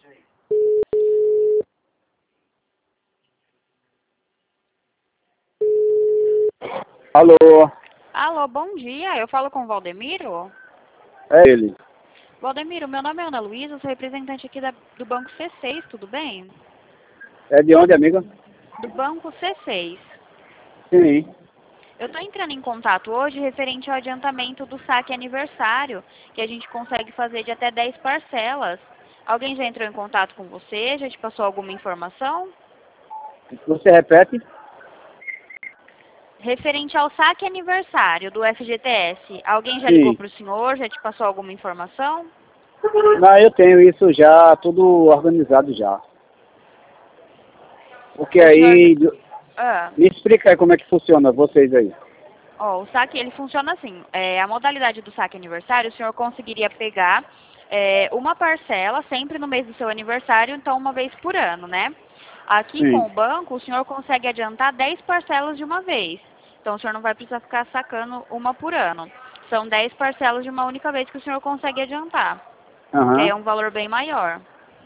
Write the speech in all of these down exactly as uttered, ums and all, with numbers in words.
Alô? Alô, bom dia. Eu falo com o Valdemiro? É ele. Valdemiro, meu nome é Ana Luísa, sou representante aqui da, do Banco C seis, tudo bem? É de onde, amiga? Do Banco C seis. Sim. Eu estou entrando em contato hoje referente ao adiantamento do saque aniversário, que a gente consegue fazer de até dez parcelas. Alguém já entrou em contato com você? Já te passou alguma informação? Você repete? Referente ao saque aniversário do F G T S, alguém já ligou Sim. para o senhor? Já te passou alguma informação? Não, eu tenho isso já, tudo organizado já. Porque O senhor... aí... Ah. Me explica aí como é que funciona vocês aí. Ó, o saque, ele funciona assim. É, a modalidade do saque aniversário, o senhor conseguiria pegar é, uma parcela sempre no mês do seu aniversário, então uma vez por ano, né? Aqui com Sim. o banco, o senhor consegue adiantar dez parcelas de uma vez. Então o senhor não vai precisar ficar sacando uma por ano. São dez parcelas de uma única vez que o senhor consegue adiantar. Que aí Aham. é um valor bem maior.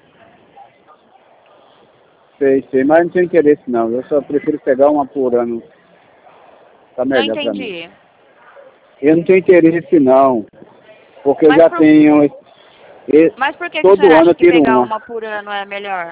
Sei, sei, mas não tenho interesse não. Eu só prefiro pegar uma por ano. Tá Não melhor pra mim. entendi. Eu não tenho interesse não. Porque eu Mas já por, tenho... e- mas por que, que o senhor Todo ano acha eu que tiro pegar uma. uma por ano é melhor?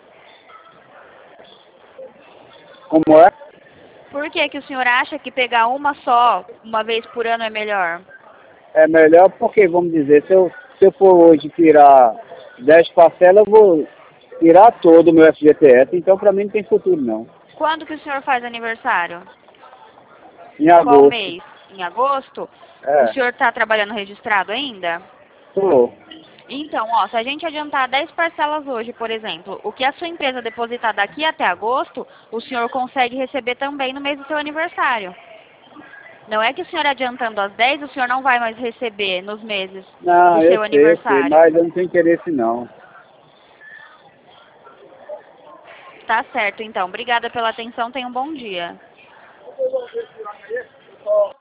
Como é? Por que, que o senhor acha que pegar uma só, uma vez por ano, é melhor? É melhor porque, vamos dizer, se eu, se eu for hoje tirar dez parcelas, eu vou tirar todo o meu F G T S, então pra mim não tem futuro não. Quando que o senhor faz aniversário? Em Qual agosto. mês? Em agosto? O É. senhor está trabalhando registrado ainda? Tô. Então, ó, se a gente adiantar dez parcelas hoje, por exemplo, o que a sua empresa depositar daqui até agosto, o senhor consegue receber também no mês do seu aniversário. Não é que o senhor adiantando as dez, o senhor não vai mais receber nos meses do Não, eu seu sei, eu sei, aniversário. mas eu não tenho interesse não. Tá certo, então. Obrigada pela atenção. Tenha um bom dia.